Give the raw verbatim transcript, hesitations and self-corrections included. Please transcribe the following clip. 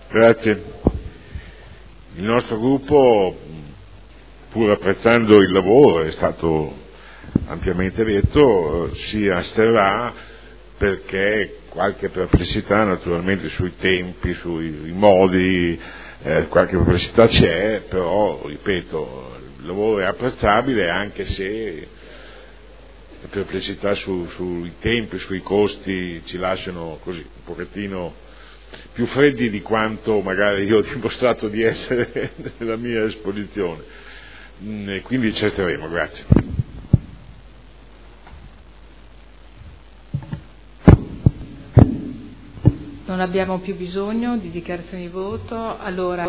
Grazie. Il nostro gruppo, pur apprezzando il lavoro, è stato ampiamente detto, si asterrà perché qualche perplessità naturalmente sui tempi, sui modi, eh, qualche perplessità c'è, però, ripeto, il lavoro è apprezzabile anche se le perplessità su, sui tempi, sui costi ci lasciano così un pochettino più freddi di quanto magari io ho dimostrato di essere nella mia esposizione. E quindi ci asterremo, grazie. Non abbiamo più bisogno di dichiarazioni di voto, allora